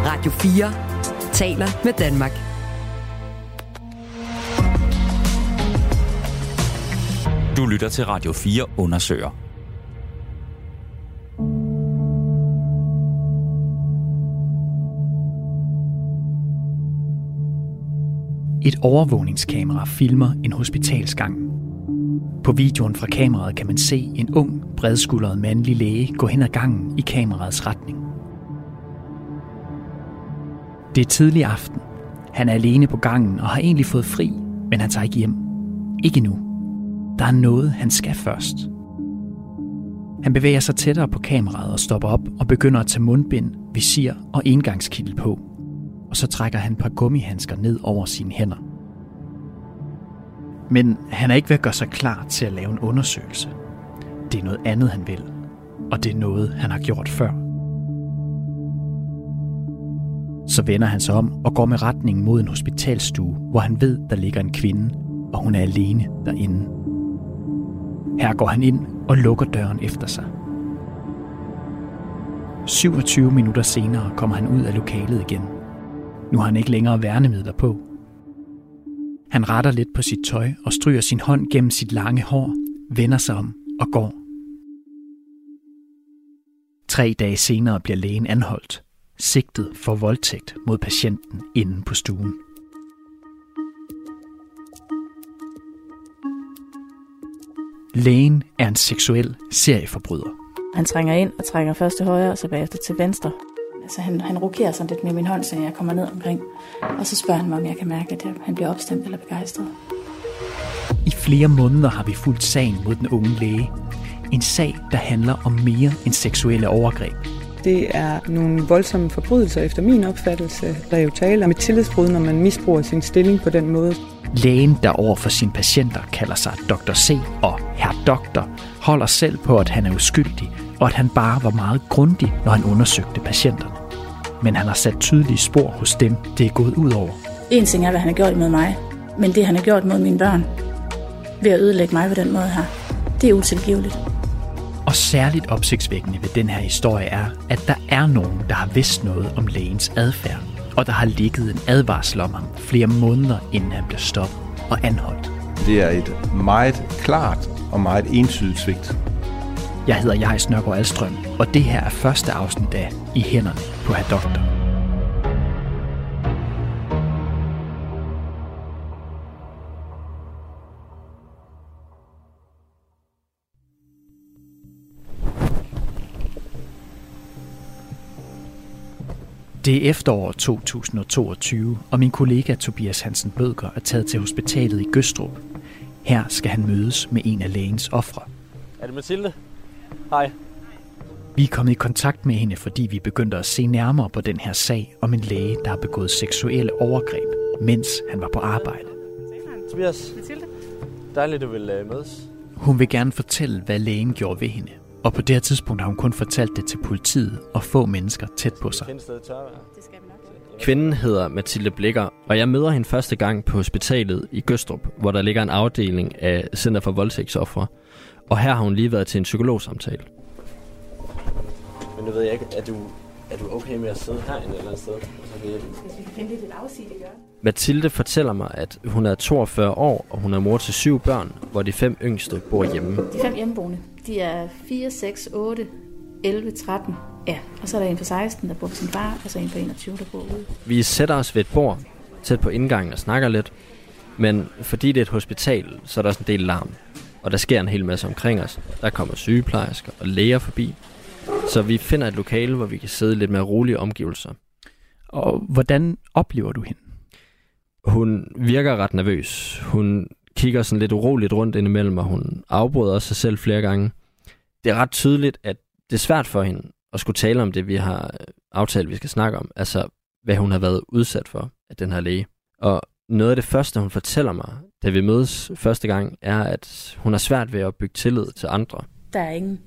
Radio 4 taler med Danmark. Du lytter til Radio 4 undersøger. Et overvågningskamera filmer en hospitalsgang. På videoen fra kameraet kan man se en ung, bredskuldret mandlig læge gå hen ad gangen i kameraets retning. Det er tidlig aften. Han er alene på gangen og har egentlig fået fri, men han tager ikke hjem. Ikke nu. Der er noget, han skal først. Han bevæger sig tættere på kameraet og stopper op og begynder at tage mundbind, visir og engangskittel på. Og så trækker han et par gummihandsker ned over sine hænder. Men han er ikke ved at gøre sig klar til at lave en undersøgelse. Det er noget andet, han vil. Og det er noget, han har gjort før. Så vender han sig om og går med retning mod en hospitalsstue, hvor han ved, der ligger en kvinde, og hun er alene derinde. Her går han ind og lukker døren efter sig. 27 minutter senere kommer han ud af lokalet igen. Nu har han ikke længere værnemidler på. Han retter lidt på sit tøj og stryger sin hånd gennem sit lange hår, vender sig om og går. 3 dage senere bliver lægen anholdt, sigtet for voldtægt mod patienten inde på stuen. Lægen er en seksuel serieforbryder. Han trænger ind og trænger først til højre og så bagefter til venstre. Altså han rokerer sådan lidt med min hånd, så jeg kommer ned omkring. Og så spørger han mig, om jeg kan mærke, at han bliver opstemt eller begejstret. I flere måneder har vi fulgt sagen mod den unge læge. En sag, der handler om mere end seksuelle overgreb. Det er nogle voldsomme forbrydelser efter min opfattelse. Der er jo tale om et tillidsbrud, når man misbruger sin stilling på den måde. Lægen, der over for sine patienter kalder sig Dr. C. og Herr Doktor, holder selv på, at han er uskyldig, og at han bare var meget grundig, når han undersøgte patienterne. Men han har sat tydelige spor hos dem, det er gået ud over. En ting er, hvad han har gjort mod mig, men det han har gjort mod mine børn, ved at ødelægge mig på den måde her, det er utilgiveligt. Og særligt opsigtsvækkende ved den her historie er, at der er nogen, der har vidst noget om lægens adfærd, og der har ligget en advarsel om ham flere måneder, inden han blev stoppet og anholdt. Det er et meget klart og meget entydigt svigt. Jeg hedder Jais Nørgaard Alstrøm, og det her er første afsnit af I hænderne på Herr Doktor. Det er efterår 2022, og min kollega Tobias Hansen Bødker er taget til hospitalet i Gødstrup. Her skal han mødes med en af lægens ofre. Er det Mathilde? Hej. Vi er kommet i kontakt med hende, fordi vi begyndte at se nærmere på den her sag om en læge, der har begået seksuelle overgreb, mens han var på arbejde. Tobias, dejligt du vil mødes. Hun vil gerne fortælle, hvad lægen gjorde ved hende. Og på det her tidspunkt har hun kun fortalt det til politiet og få mennesker tæt på sig. Kvinden hedder Mathilde Blikker, og jeg møder hende første gang på hospitalet i Gødstrup, hvor der ligger en afdeling af Center for Voldtægtsofre. Og her har hun lige været til en psykologsamtale. Men nu ved jeg ikke, er du okay med at sidde herinde eller andet sted? Hvis vi kan finde lidt et afsigt, det gør. Mathilde fortæller mig, at hun er 42 år, og hun er mor til 7 børn, hvor de 5 yngste bor hjemme. De 5 hjemmeboende, de er 4, 6, 8, 11, 13. Ja, og så er der en på 16, der bor på sin far, og så en på 21, der bor ude. Vi sætter os ved et bord, tæt på indgangen og snakker lidt. Men fordi det er et hospital, så er der også en del larm. Og der sker en hel masse omkring os. Der kommer sygeplejersker og læger forbi. Så vi finder et lokale, hvor vi kan sidde lidt mere rolige omgivelser. Og hvordan oplever du hende? Hun virker ret nervøs. Hun kigger sådan lidt uroligt rundt indimellem, og hun afbryder også sig selv flere gange. Det er ret tydeligt, at det er svært for hende at skulle tale om det, vi har aftalt, vi skal snakke om. Altså, hvad hun har været udsat for af den her læge. Og noget af det første, hun fortæller mig, da vi mødes første gang, er, at hun har svært ved at bygge tillid til andre. Der er ingen.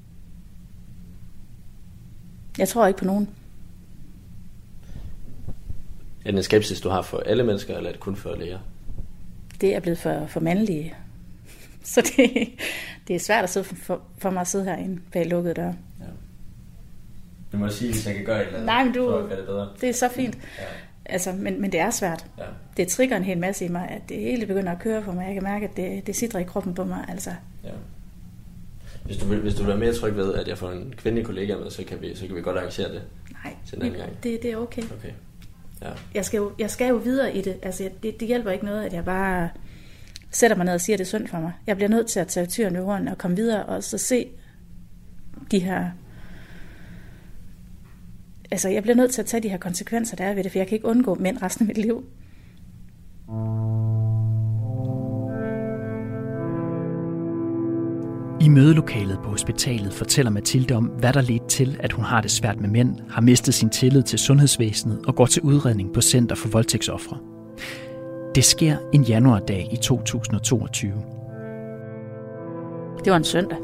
Jeg tror ikke på nogen. Er det en skepsis, du har for alle mennesker, eller er det kun for læger? Det er blevet for mandlige. Så det er svært at sidde for mig at sidde herinde bag lukkede døre. Ja. Du må sige, hvis jeg kan gøre et eller andet. Nej, men det er så fint. Ja. Altså, men det er svært. Ja. Det trigger en hel masse i mig, at det hele begynder at køre på mig. Jeg kan mærke, at det sidder i kroppen på mig. Altså. Ja. Hvis du vil være mere tryg ved, at jeg får en kvindelig kollega med, så kan vi godt arrangere det. Nej, til en anden gang. Det er okay. Ja. Jeg skal jo videre i det. Altså, det hjælper ikke noget, at jeg bare sætter mig ned og siger, at det er synd for mig. Jeg bliver nødt til at tage tyren ved hornen og komme videre og så se de her... Altså, jeg bliver nødt til at tage de her konsekvenser, der er ved det, for jeg kan ikke undgå mænd resten af mit liv. I mødelokalet på hospitalet fortæller Mathilde om, hvad der ledte til, at hun har det svært med mænd, har mistet sin tillid til sundhedsvæsenet og går til udredning på Center for Voldtægtsofre. Det sker en januardag i 2022. Det var en søndag.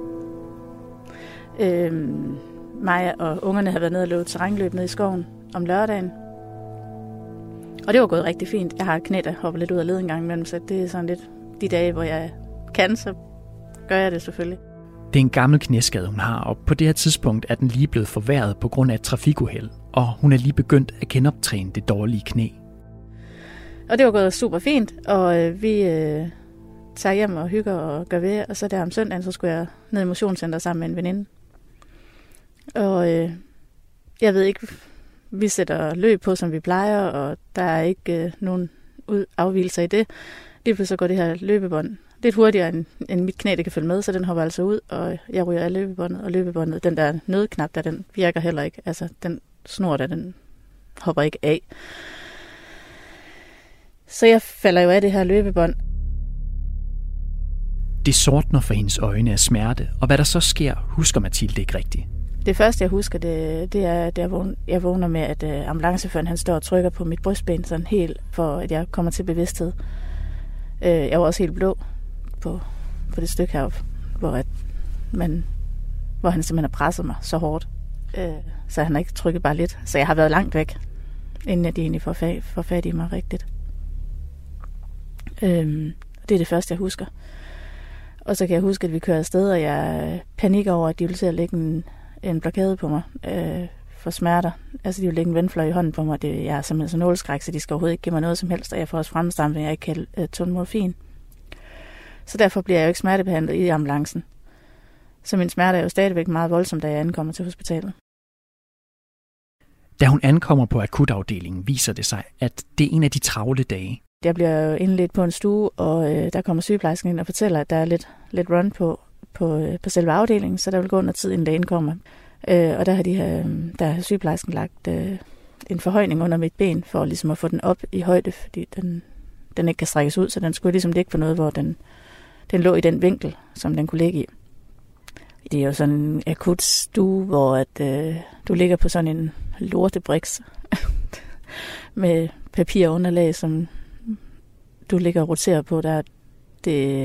Mig og ungerne havde været nede og løbet terrænløb nede i skoven om lørdagen. Og det var gået rigtig fint. Jeg har knæ, der hopper lidt ud af led en gang imellem, så det er sådan lidt de dage, hvor jeg kan, så gør jeg det selvfølgelig. Det er en gammel knæskade, hun har, og på det her tidspunkt er den lige blevet forværret på grund af et trafikuheld, og hun er lige begyndt at genoptræne det dårlige knæ. Og det var gået super fint, og vi tager hjem og hygger og gør ved, og så der om søndagen, så skulle jeg ned i motionscenter sammen med en veninde. Og jeg ved ikke, vi sætter løb på, som vi plejer, og der er ikke nogen afvigelser i det. Lige pludselig går det her løbebånd lidt hurtigere, end mit knæ det kan følge med, så den hopper altså ud, og jeg ryger af løbebåndet, og løbebåndet, den der nødknap, der den virker heller ikke. Altså, den snor der, den hopper ikke af. Så jeg falder jo af det her løbebånd. Det sortner for hendes øjne af smerte, og hvad der så sker, husker Mathilde ikke rigtigt. Det første, jeg husker, det er, at jeg vågner med, at ambulanceføren han står og trykker på mit brystben, sådan helt, for at jeg kommer til bevidsthed. Jeg var også helt blå på det stykke heroppe, hvor han simpelthen har presset mig så hårdt. Så han har ikke trykket bare lidt. Så jeg har været langt væk, inden at de egentlig får fat i mig rigtigt. Det er det første, jeg husker. Og så kan jeg huske, at vi kører afsted, og jeg panikker over, at de vil til at lægge en blokade på mig for smerter. Altså, de vil lægge en vandfløj i hånden på mig. Jeg er simpelthen så nåleskræk, så de skal overhovedet ikke give mig noget som helst, og jeg får også fremstampet, at jeg ikke kan tåle morfin. Så derfor bliver jeg jo ikke smertebehandlet i ambulancen. Så min smerte er jo stadigvæk meget voldsom, da jeg ankommer til hospitalet. Da hun ankommer på akutafdelingen, viser det sig, at det er en af de travle dage. Jeg bliver jo indledt på en stue, og der kommer sygeplejersken ind og fortæller, at der er lidt run på selve afdelingen, så der vil gå noget tid, inden lægen kommer. Og der har sygeplejersken lagt en forhøjning under mit ben, for ligesom at få den op i højde, fordi den ikke kan strækkes ud, så den skulle ligesom ligge på noget, hvor den lå i den vinkel, som den kunne ligge i. Det er jo sådan en akut stue, hvor at, du ligger på sådan en lortebriks med papirunderlag, som du ligger og roterer på. Der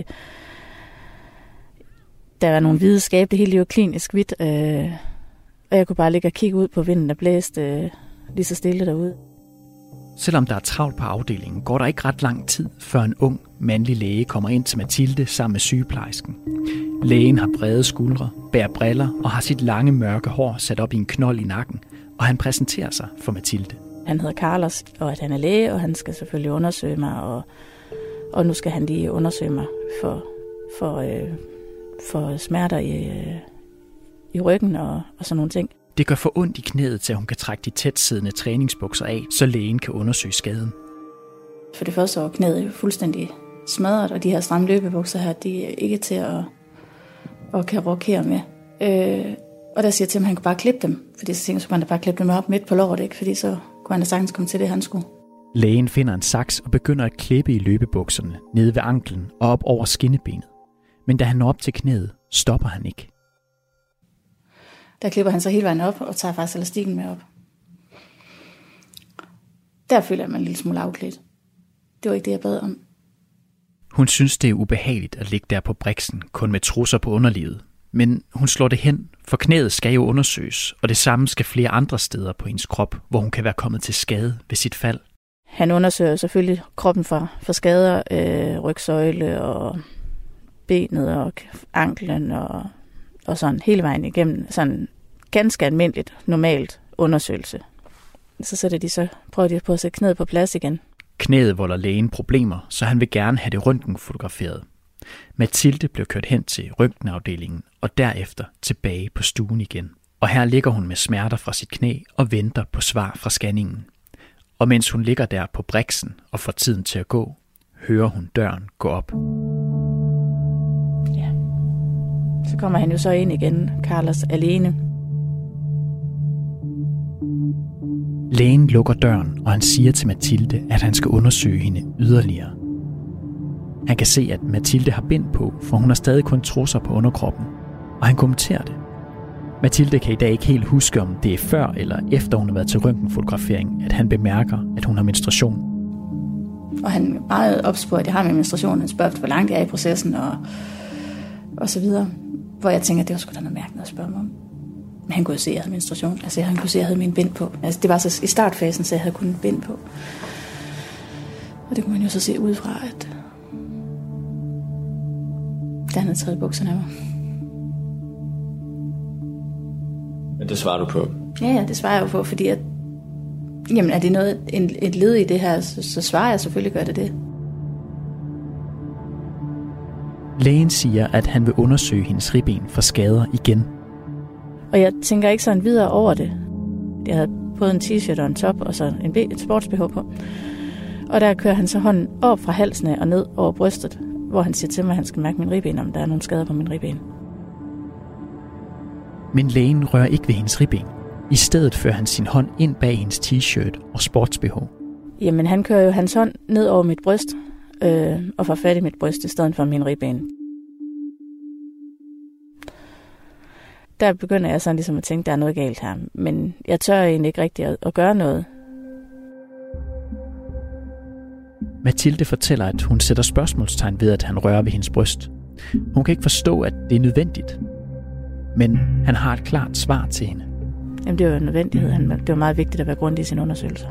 er nogle hvide skab, det hele er jo klinisk hvidt, og jeg kunne bare ligge og kigge ud på vinden, der blæste lige så stille derude. Selvom der er travlt på afdelingen, går der ikke ret lang tid, før en ung, mandlig læge kommer ind til Mathilde sammen med sygeplejersken. Lægen har brede skuldre, bærer briller og har sit lange, mørke hår sat op i en knold i nakken, og han præsenterer sig for Mathilde. Han hedder Carlos, og at han er læge, og han skal selvfølgelig undersøge mig, og nu skal han lige undersøge mig for smerter i ryggen og sådan nogle ting. Det gør for ondt i knæet til, at hun kan trække de tætsiddende træningsbukser af, så lægen kan undersøge skaden. For det første var knæet jo fuldstændig smadret, og de her stramme løbebukser her, de er ikke til at kan rokere med. Og der siger jeg til ham, at han kunne bare klippe dem, fordi så tænkte jeg, så kunne han da bare klippe dem op midt på låret, ikke? Fordi så kunne han da sagtens komme til det, han skulle. Lægen finder en saks og begynder at klippe i løbebukserne nede ved anklen og op over skinnebenet. Men da han når op til knæet, stopper han ikke. Der klipper han så hele vejen op og tager faktisk elastikken med op. Der føler jeg mig en lille smule afklædt. Det var ikke det, jeg bad om. Hun synes, det er ubehageligt at ligge der på briksen, kun med trusser på underlivet. Men hun slår det hen, for knæet skal jo undersøges, og det samme skal flere andre steder på hendes krop, hvor hun kan være kommet til skade ved sit fald. Han undersøger selvfølgelig kroppen for skader, rygsøjle og benet og anklen og sådan hele vejen igennem. Sådan ganske almindeligt, normalt undersøgelse. Så prøver de på at sætte knæet på plads igen. Knæet volder lægen problemer, så han vil gerne have det røntgenfotograferet. Mathilde blev kørt hen til røntgenafdelingen og derefter tilbage på stuen igen. Og her ligger hun med smerter fra sit knæ og venter på svar fra scanningen. Og mens hun ligger der på briksen og får tiden til at gå, hører hun døren gå op. Ja. Så kommer han jo så ind igen, Carlos alene. Lægen lukker døren, og han siger til Mathilde, at han skal undersøge hende yderligere. Han kan se, at Mathilde har bind på, for hun har stadig kun trusser på underkroppen, og han kommenterer det. Mathilde kan i dag ikke helt huske, om det er før eller efter hun har været til røntgenfotografering, at han bemærker, at hun har menstruation. Og han er meget ops på, at jeg har min menstruation. Han spørger, hvor langt jeg er i processen og så videre. Hvor jeg tænker, at det var sgu da noget mærkeligt at spørge mig om. Men han kunne jo se, at jeg havde menstruation. Altså han kunne se, at jeg havde min bind på. Altså det var så i startfasen, så jeg havde kun en bind på. Og det kunne man jo så se ud fra, at han havde taget bukserne af mig. Men det svarer du på? Ja, det svarer jeg jo på, fordi at, jamen er det noget, et led i det her, så svarer jeg selvfølgelig, gør det. Lægen siger, at han vil undersøge hendes ribben for skader igen. Og jeg tænker ikke sådan videre over det. Jeg havde både en t-shirt og en top, og så et sports-BH på. Og der kører han så hånden op fra halsen og ned over brystet, hvor han siger til mig, at han skal mærke min ribben, om der er nogle skader på min ribben. Men lægen rører ikke ved hendes ribben. I stedet fører han sin hånd ind bag hendes t-shirt og sports-BH. Jamen, han kører jo hans hånd ned over mit bryst, og får fat i mit bryst i stedet for min ribben. Der begynder jeg sådan ligesom at tænke, at der er noget galt her. Men jeg tør egentlig ikke rigtig at gøre noget. Mathilde fortæller, at hun sætter spørgsmålstegn ved, at han rører ved hendes bryst. Hun kan ikke forstå, at det er nødvendigt. Men han har et klart svar til hende. Jamen, det var jo en nødvendighed. Det var meget vigtigt at være grundig i sin undersøgelser.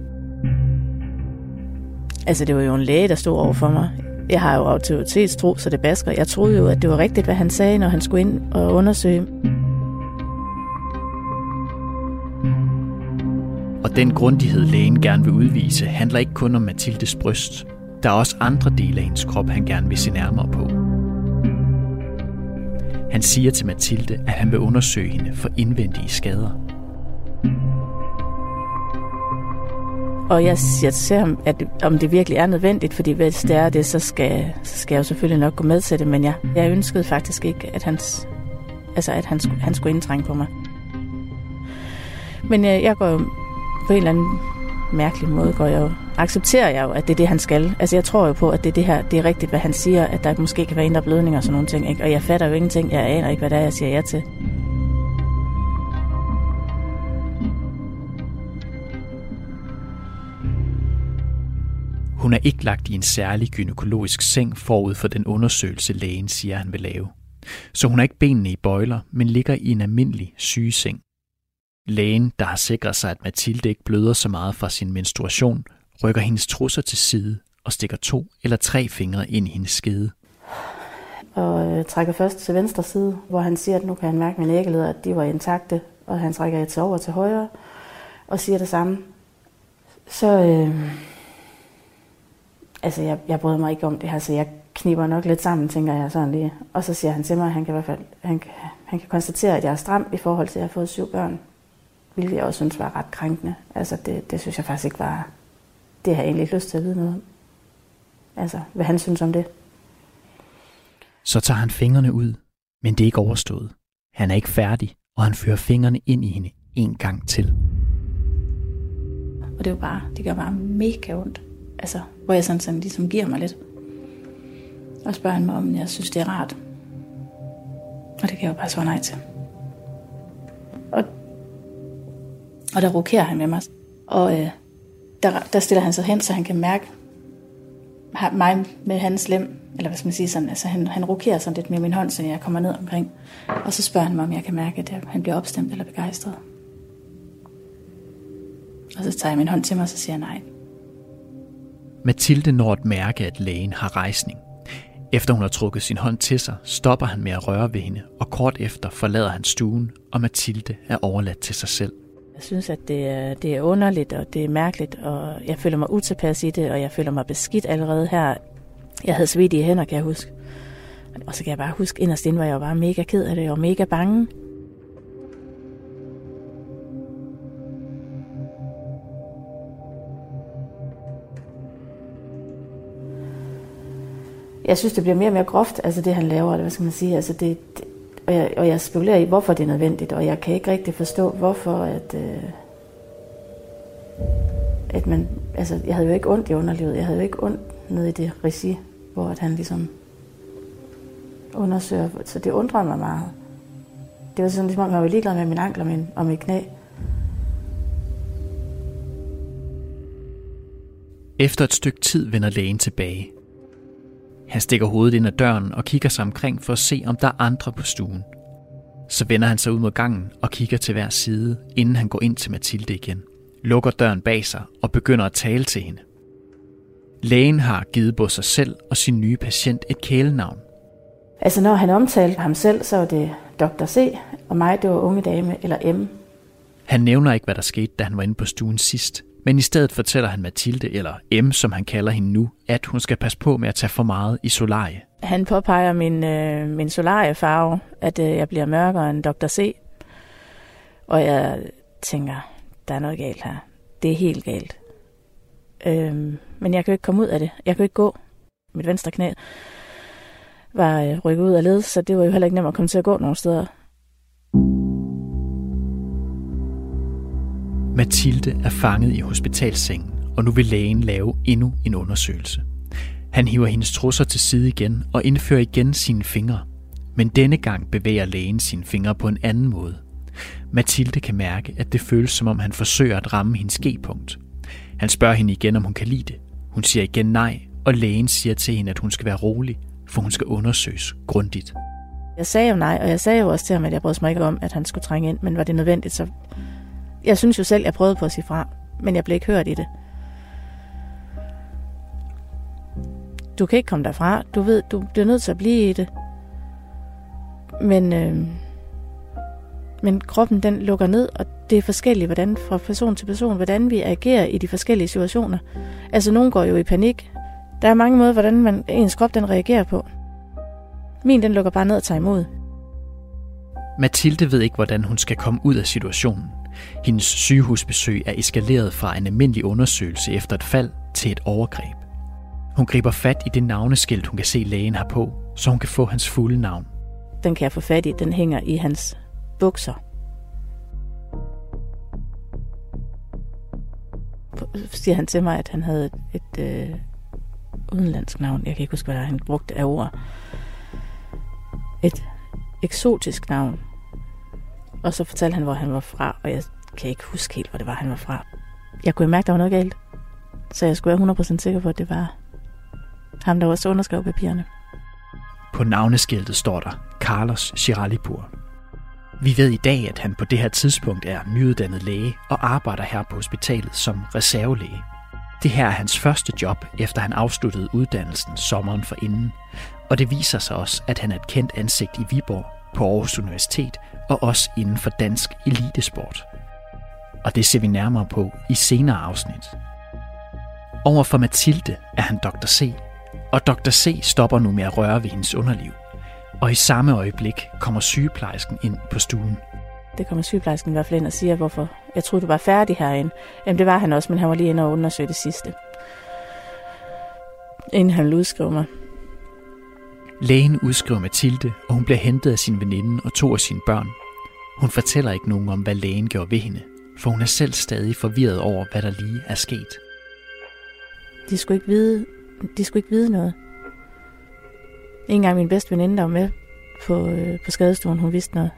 Altså, det var jo en læge, der stod over for mig. Jeg har jo autoritetstro, så det basker. Jeg troede jo, at det var rigtigt, hvad han sagde, når han skulle ind og undersøge. Og den grundighed, lægen gerne vil udvise, handler ikke kun om Mathildes bryst. Der er også andre dele af hendes krop, han gerne vil se nærmere på. Han siger til Mathilde, at han vil undersøge hende for indvendige skader. Og jeg siger til ham, at om det virkelig er nødvendigt, fordi hvis det er det, så skal jeg jo selvfølgelig nok gå med til det, men jeg ønskede faktisk ikke, at han skulle indtrænge på mig. Men jeg går jo på en eller anden mærkelig måde, accepterer jeg jo, at det er det, han skal. Altså jeg tror jo på, at det er rigtigt, hvad han siger, at der måske kan være indre blødninger og sådan nogle ting, ikke? Og jeg fatter jo ingenting, jeg aner ikke, hvad det er, jeg siger ja til. Hun er ikke lagt i en særlig gynækologisk seng forud for den undersøgelse, lægen siger, han vil lave. Så hun har ikke benene i bøjler, men ligger i en almindelig sygeseng. Lægen, der har sikret sig, at Mathilde ikke bløder så meget fra sin menstruation, rykker hendes trusser til side og stikker 2 eller 3 fingre ind i hendes skede. Og trækker først til venstre side, hvor han siger, at nu kan han mærke mine æggeleder, at de var intakte, og han trækker et over til højre og siger det samme. Så jeg bryder mig ikke om det her, så jeg kniber nok lidt sammen, tænker jeg sådan lige. Og så siger han til mig, at han kan i hvert fald han kan konstatere, at jeg er stram i forhold til, at jeg har fået 7 børn. Hvilket jeg også synes var ret krænkende. Altså det synes jeg faktisk ikke var. Det har jeg egentlig ikke lyst til at vide noget om. Altså, hvad han synes om det. Så tager han fingrene ud, men det er ikke overstået. Han er ikke færdig, og han fører fingrene ind i hende en gang til. Og det gør bare mega ondt. Altså, hvor jeg sådan ligesom giver mig lidt. Og spørger han mig, om jeg synes, det er rart. Og det kan jeg jo bare svare nej til. Og der rokerer han med mig. Og der stiller han sig hen, så han kan mærke mig med hans lem. Eller hvad skal man sige sådan. Altså han rokerer sådan lidt med min hånd, så jeg kommer ned omkring. Og så spørger han mig, om jeg kan mærke, at han bliver opstemt eller begejstret. Og så tager jeg min hånd til mig, og så siger jeg nej. Mathilde når at mærke, at lægen har rejsning. Efter hun har trukket sin hånd til sig, stopper han med at røre ved hende, og kort efter forlader han stuen, og Mathilde er overladt til sig selv. Jeg synes, at det er underligt, og det er mærkeligt, og jeg føler mig utilpas i det, og jeg føler mig beskidt allerede her. Jeg havde svedige hænder, kan jeg huske. Og så kan jeg bare huske, inderst inde var jeg bare mega ked af det, og mega bange. Jeg synes, det bliver mere og mere groft, altså det han laver, hvad skal man sige, altså og jeg spekulerer i, hvorfor det er nødvendigt, og jeg kan ikke rigtig forstå, hvorfor at man, altså jeg havde jo ikke ondt i underlivet, jeg havde jo ikke ondt nede i det regi, hvor at han ligesom undersøger, så det undrer mig meget. Det var sådan, ligesom om jeg var ligeglad med min ankler og mit knæ. Efter et stykke tid vender lægen tilbage. Han stikker hovedet ind ad døren og kigger sig omkring for at se, om der er andre på stuen. Så vender han sig ud mod gangen og kigger til hver side, inden han går ind til Mathilde igen, lukker døren bag sig og begynder at tale til hende. Lægen har givet både sig selv og sin nye patient et kælenavn. Altså når han omtalte ham selv, så var det Dr. C, og mig det var unge dame eller M. Han nævner ikke, hvad der skete, da han var inde på stuen sidst, men i stedet fortæller han Mathilde, eller M, som han kalder hende nu, at hun skal passe på med at tage for meget i solarie. Han påpeger min solariefarve, at jeg bliver mørkere end Dr. C. Og jeg tænker, der er noget galt her. Det er helt galt. Men jeg kan jo ikke komme ud af det. Jeg kan jo ikke gå. Mit venstre knæ var rykket ud af led, så det var jo heller ikke nemt at komme til at gå nogen steder. Mathilde er fanget i hospitalsengen, og nu vil lægen lave endnu en undersøgelse. Han hiver hendes trusser til side igen og indfører igen sine fingre. Men denne gang bevæger lægen sine fingre på en anden måde. Mathilde kan mærke, at det føles som om han forsøger at ramme hendes G-punkt. Han spørger hende igen, om hun kan lide det. Hun siger igen nej, og lægen siger til hende, at hun skal være rolig, for hun skal undersøges grundigt. Jeg sagde jo nej, og jeg sagde jo også til ham, at jeg brød mig ikke om, at han skulle trænge ind, men var det nødvendigt, så... Jeg synes jo selv, jeg prøvede på at sige fra, men jeg blev ikke hørt i det. Du kan ikke komme derfra. Du ved, du bliver nødt til at blive i det. Men kroppen, den lukker ned, og det er forskelligt, hvordan fra person til person, hvordan vi agerer i de forskellige situationer. Altså, nogen går jo i panik. Der er mange måder, hvordan ens krop, den reagerer på. Min, den lukker bare ned og tager imod. Mathilde ved ikke, hvordan hun skal komme ud af situationen. Hendes sygehusbesøg er eskaleret fra en almindelig undersøgelse efter et fald til et overgreb. Hun griber fat i det navneskilt, hun kan se lægen har på, så hun kan få hans fulde navn. Den kan jeg få fat i. Den hænger i hans bukser. Siger han til mig, at han havde et udenlandsk navn. Jeg kan ikke huske, hvad han brugte af ord. Et eksotisk navn. Og så fortalte han, hvor han var fra, og jeg kan ikke huske helt, hvor det var, han var fra. Jeg kunne mærke, der var noget galt. Så jeg skulle være 100% sikker på, at det var ham, der også underskrev papirerne. På navneskiltet står der Carlos Giralipur. Vi ved i dag, at han på det her tidspunkt er nyuddannet læge og arbejder her på hospitalet som reservelæge. Det her er hans første job, efter han afsluttede uddannelsen sommeren forinden. Og det viser sig også, at han er et kendt ansigt i Viborg, på Aarhus Universitet og også inden for dansk elitesport. Og det ser vi nærmere på i senere afsnit. Overfor Mathilde er han Dr. C, og Dr. C stopper nu med at røre ved hendes underliv. Og i samme øjeblik kommer sygeplejersken ind på stuen. Det kommer sygeplejersken i hvert fald ind og siger, hvorfor jeg troede, du var færdig herinde. Jamen det var han også, men han var lige inde og undersøge det sidste. Inden han ville udskrive mig. Lægen udskriver Mathilde, og hun bliver hentet af sin veninde og 2 af sine børn. Hun fortæller ikke nogen om, hvad lægen gjorde ved hende, for hun er selv stadig forvirret over, hvad der lige er sket. De skulle ikke vide noget. En gang min bedste veninde, der var med på skadestuen, hun vidste noget.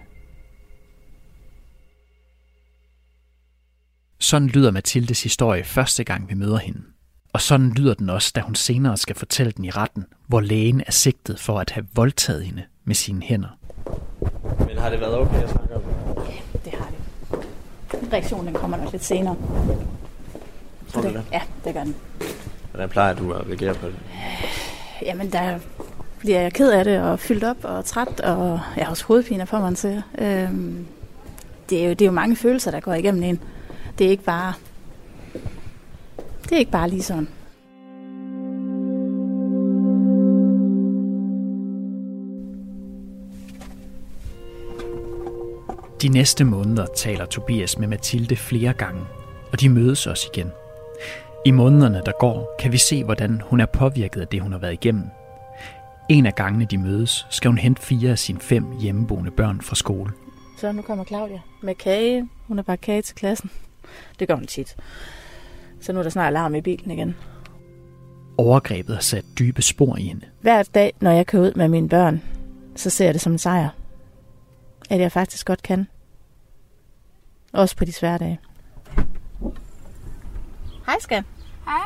Sådan lyder Mathildes historie første gang, vi møder hende. Og sådan lyder den også, da hun senere skal fortælle den i retten, hvor lægen er sigtet for at have voldtaget hende med sine hænder. Men har det været okay at snakke om det? Ja, det har det. Reaktionen kommer nok lidt senere. Tror du det? Ja, det gør den. Hvordan plejer du at reagere på det? Jamen, Jeg er ked af det, og fyldt op, og træt, og jeg har også hovedpiner på, man siger. Det er jo mange følelser, der går igennem en. Det er ikke bare lige sådan. De næste måneder taler Tobias med Mathilde flere gange, og de mødes også igen. I månederne, der går, kan vi se, hvordan hun er påvirket af det, hun har været igennem. En af gangene, de mødes, skal hun hente 4 af sine 5 hjemmeboende børn fra skole. Så nu kommer Claudia med kage. Hun har bare kage til klassen. Det gør hun tit. Så nu er der snart alarm i bilen igen. Overgrebet har sat dybe spor i hende. Hver dag, når jeg kører ud med mine børn, så ser jeg det som en sejr. At jeg faktisk godt kan. Også på de svære dage. Hej, skat. Hej.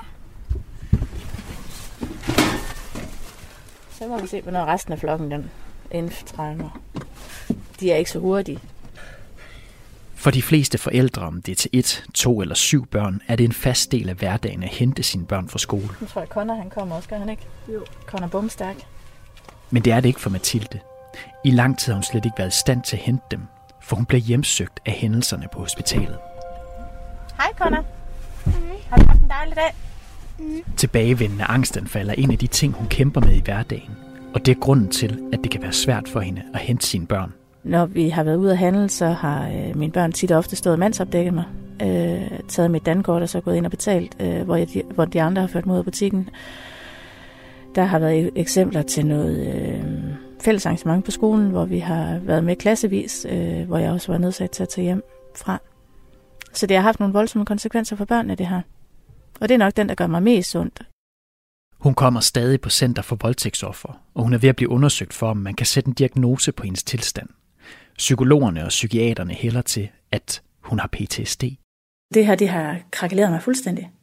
Så må vi se, hvornår resten af flokken den indtrænger. De er ikke så hurtige. For de fleste forældre, om det er til 1, 2 eller 7 børn, er det en fast del af hverdagen at hente sine børn fra skole. Nu tror jeg, Connor han kommer også, gør han ikke? Jo. Connor bumstærk. Men det er det ikke for Mathilde. I lang tid har hun slet ikke været i stand til at hente dem, for hun blev hjemsøgt af hændelserne på hospitalet. Hej, Connor. Har du haft en dejlig dag? Tilbagevendende angstanfald er en af de ting, hun kæmper med i hverdagen. Og det er grunden til, at det kan være svært for hende at hente sine børn. Når vi har været ude at handle, så har mine børn tit og ofte stået mandsopdækket mig. Taget mit dankort og så gået ind og betalt, hvor de andre har ført mig ud af butikken. Der har været eksempler til noget fælles arrangement på skolen, hvor vi har været med klassevis, hvor jeg også var nødsat til at tage hjem fra. Så det har haft nogle voldsomme konsekvenser for børnene, det her. Og det er nok den, der gør mig mest sundt. Hun kommer stadig på Center for Voldtægtsofre, og hun er ved at blive undersøgt for, om man kan sætte en diagnose på hendes tilstand. Psykologerne og psykiaterne hælder til, at hun har PTSD. Det her, det har krakeleret mig fuldstændig.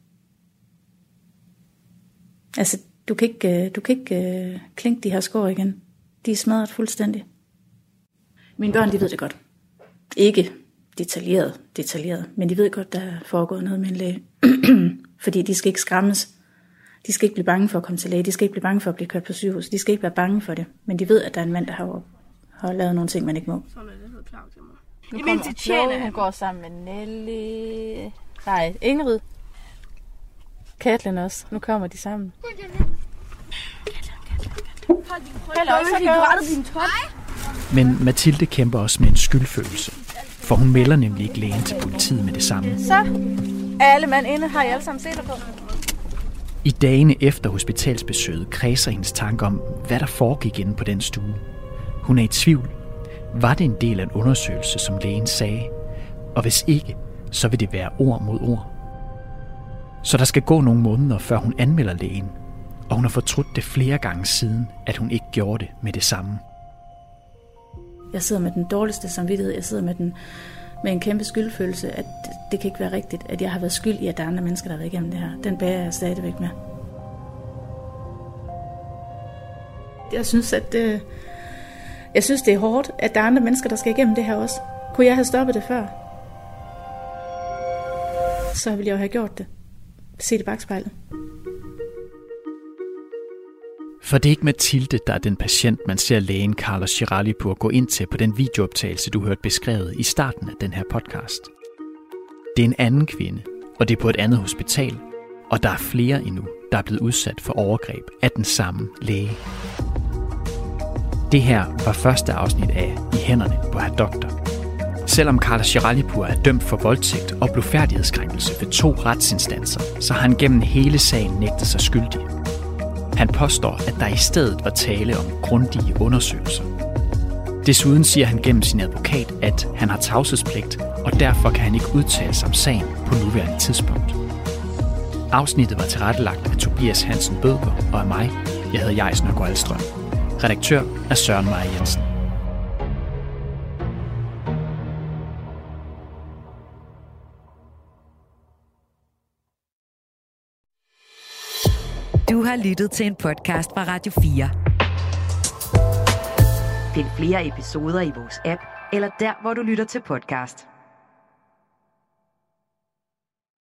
Altså, du kan ikke klinke de her skår igen. De er smadret fuldstændig. Mine børn, de ved det godt. Ikke detaljeret, men de ved godt, der er foregået noget med en læge. Fordi de skal ikke skræmmes. De skal ikke blive bange for at komme til læge. De skal ikke blive bange for at blive kørt på sygehus. De skal ikke være bange for det. Men de ved, at der er en mand, der har lavet nogle ting, man ikke må. Sådan er det helt klart til mig. Nu kommer Chloe, hun går sammen med Nelly. Nej, Ingrid. Katlin også. Nu kommer de sammen. Men Mathilde kæmper også med en skyldfølelse. For hun melder nemlig ikke lægen til politiet med det samme. Så alle mand inde har I alle sammen set på. I dagene efter hospitalsbesøget kredser hendes tanker om, hvad der foregik inde på den stue. Hun er i tvivl. Var det en del af en undersøgelse, som lægen sagde? Og hvis ikke, så vil det være ord mod ord. Så der skal gå nogle måneder, før hun anmelder lægen. Og hun har fortrudt det flere gange siden, at hun ikke gjorde det med det samme. Jeg sidder med den dårligste samvittighed. Jeg sidder med en kæmpe skyldfølelse, at det kan ikke være rigtigt, at jeg har været skyld i, at der er andre mennesker, der har været igennem det her. Den bærer jeg stadigvæk med. Jeg synes, det er hårdt, at der er andre mennesker, der skal igennem det her også. Kunne jeg have stoppet det før? Så ville jeg jo have gjort det. Se det bagspejlet. For det er ikke Mathilde, der er den patient, man ser lægen Carlos Giralipur gå ind til på den videooptagelse, du hørte beskrevet i starten af den her podcast. Det er en anden kvinde, og det er på et andet hospital, og der er flere endnu, der er blevet udsat for overgreb af den samme læge. Det her var første afsnit af I hænderne på Herr Doktor. Selvom Carlos Giralipur er dømt for voldtægt og blufærdighedskrænkelse ved 2 retsinstanser, så har han gennem hele sagen nægtet sig skyldig. Han påstår, at der i stedet var tale om grundige undersøgelser. Desuden siger han gennem sin advokat, at han har tavshedspligt, og derfor kan han ikke udtale sig om sagen på nuværende tidspunkt. Afsnittet var tilrettelagt af Tobias Hansen Bødker og af mig. Jeg hedder Jais Nørgaard Alstrøm. Redaktør er Søren Meyer Jensen. Du har lyttet til en podcast fra Radio 4. Find flere episoder i vores app, eller der, hvor du lytter til podcast.